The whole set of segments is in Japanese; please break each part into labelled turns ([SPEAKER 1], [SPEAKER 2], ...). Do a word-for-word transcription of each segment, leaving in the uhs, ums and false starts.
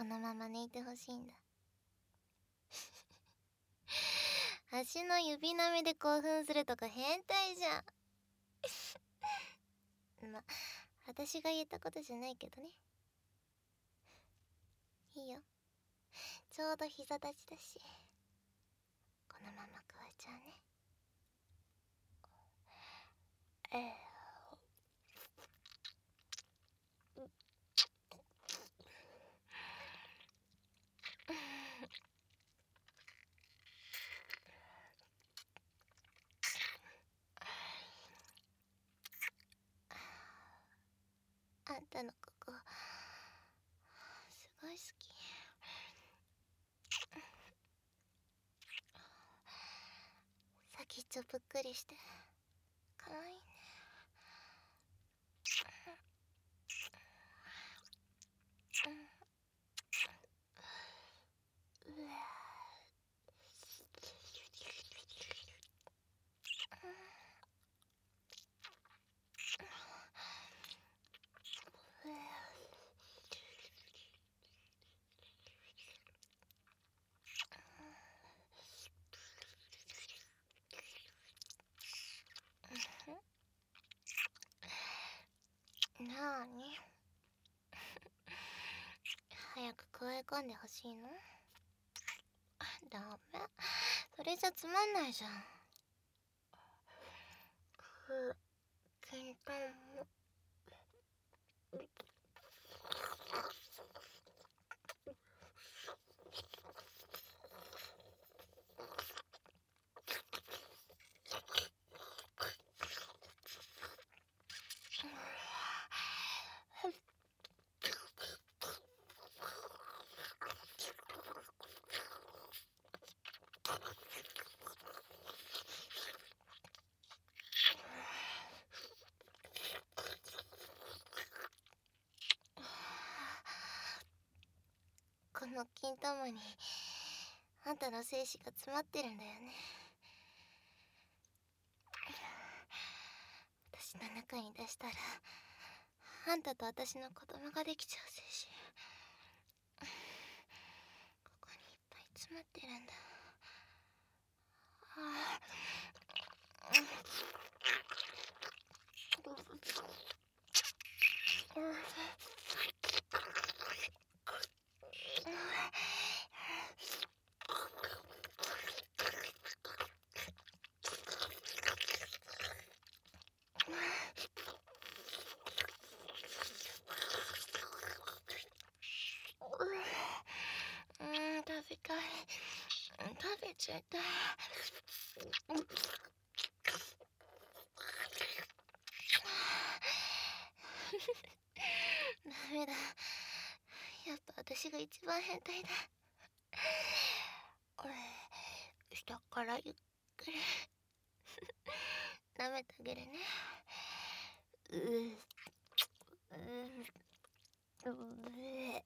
[SPEAKER 1] このまま寝てほしいんだ。足の指なめで興奮するとか変態じゃん。ま、私が言ったことじゃないけどね。いいよ。ちょうど膝立ちだし。このまま加えちゃうね。えーあんたのここすごい好き。先っちょぷっくりしてかわいいね。うわなーに早く加え込んでほしいの？ダメ、それじゃつまんないじゃん。く、けんたもこの金玉にあんたの精子が詰まってるんだよね。私の中に出したらあんたと私の子供ができちゃう精子。ここにいっぱい詰まってるんだ。ああうん、食べたい。食べちゃいたい。ダメだ。やっぱ私が一番変態だ。俺、下からゆっくり舐めてあげるね。ううううえ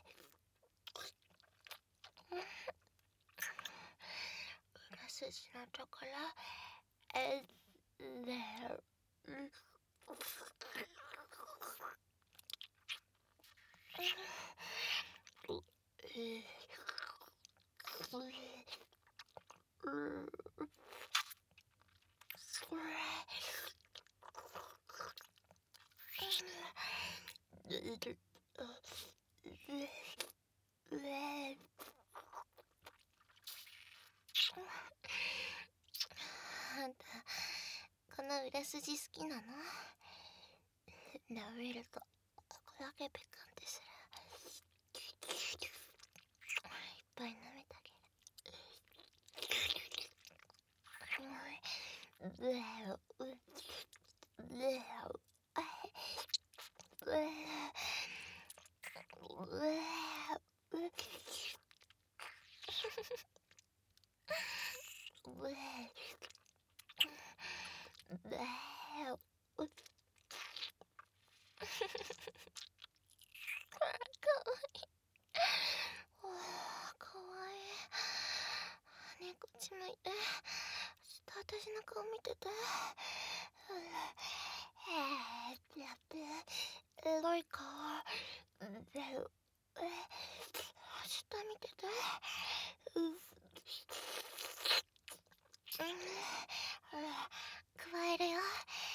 [SPEAKER 1] 裏筋のところ、えであんたこの裏筋好きなの？舐めるとここだけペコンってする。いっぱい舐めてあげる。うわうかわいい。ね、こっち向いて。ちょっと私の顔見てて。えーってやって。エロい顔。 加えるよ。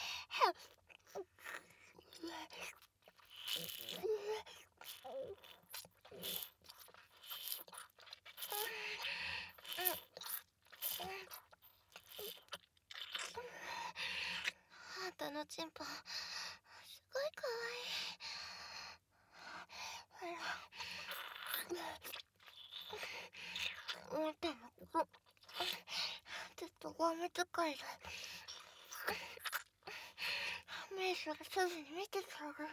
[SPEAKER 1] あんたのチンポすごいかわいい。あんたの子ずっとゴム使いで目すらさずに見てたから。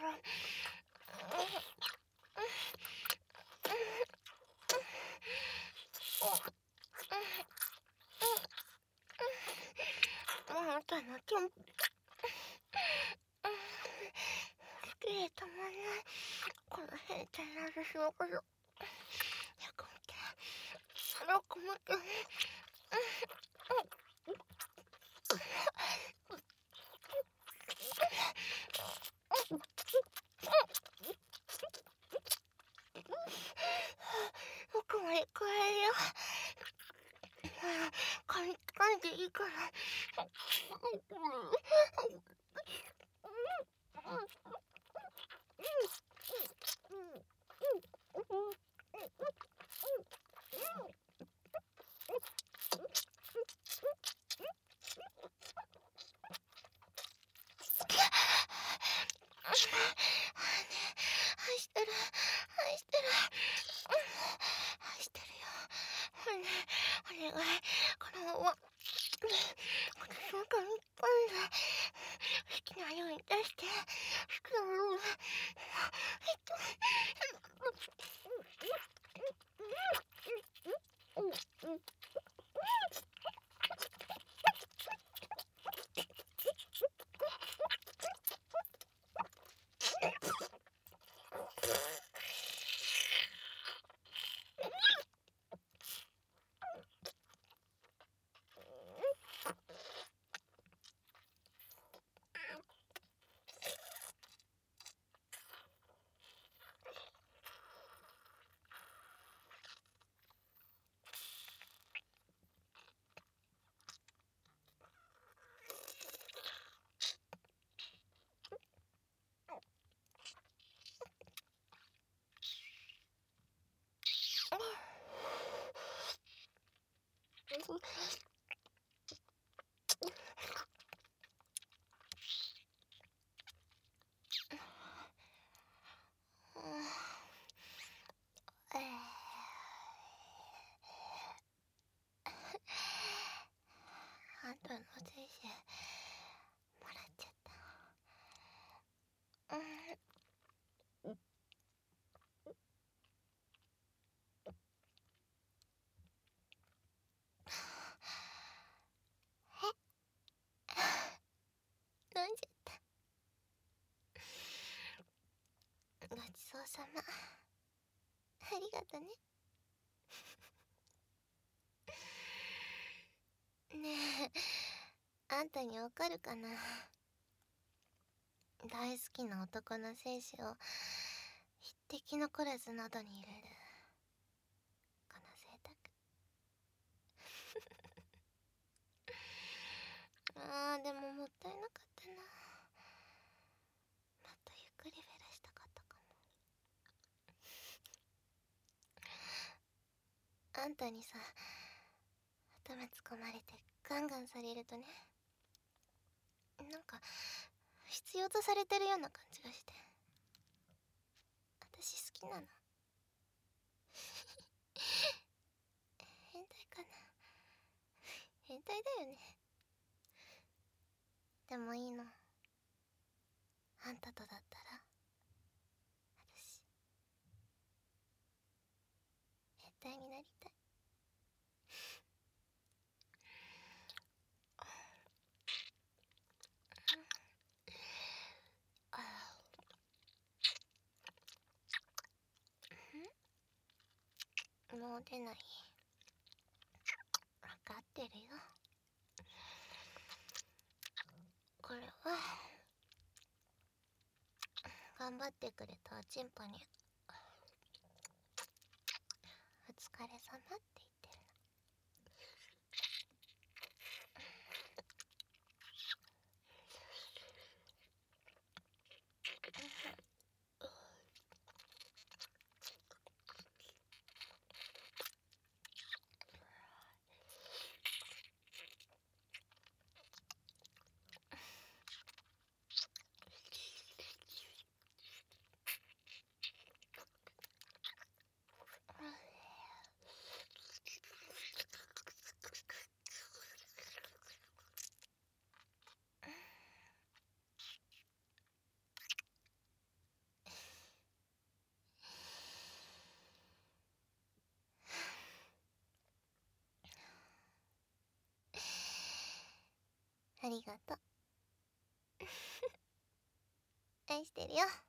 [SPEAKER 1] あんたのチンポ好きでたまんない。この変態な私のことよく見て、よく見て。奥まで加えるよ。噛みつかんでいいから。愛してる愛してる愛してるよ。ねえお願い、このままこの瞬間にパンで好きなように出して、好きなようにあんたの精子もらっちゃった。うん飲んじゃった。ごちそうさま。ありがとね。ねえ、あんたにわかるかな。大好きな男の精子を一滴残らず喉に入れるこの贅沢。あーでももったいなかったな。もっとゆっくりフェラしたかったかも。あんたにさ、頭掴まれてガンガンされるとね、なんか必要とされてるような感じがして、私好きなの。変態かな。変態だよね。でもいいの。あんたとだったら私変態になりたい。もう出ない。分かってるよ。これは頑張ってくれたおちんぽにお疲れ様って言ってるありがとう愛してるよ。